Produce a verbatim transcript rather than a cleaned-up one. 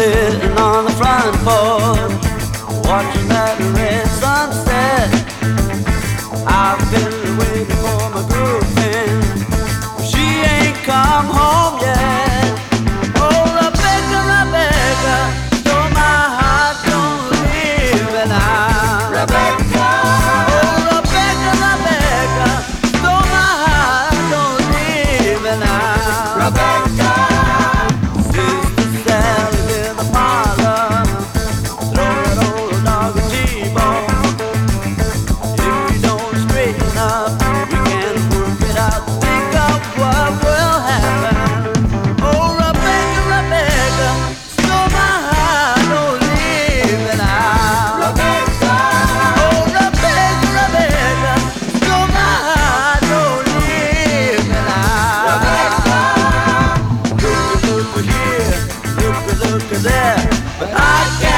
sitting on the front porch, watching that red sunset. I've been waiting for my girlfriend, she ain't come home yet. Oh, Rebecca, Rebecca, stole my heart, don't leave me now. Rebecca, oh, Rebecca, Rebecca, stole my heart, don't leave me now. Rebecca, Sister Sally in the parlor, throw that old dog a T-bone. If we don't straighten up, we can't work it out. Think of what will happen. Oh, Rebecca, Rebecca, stole my heart, don't leave me now. Rebecca, oh, Rebecca, Rebecca, stole my heart, don't leave me now. Rebecca, look, look here, look, look there, but I can't.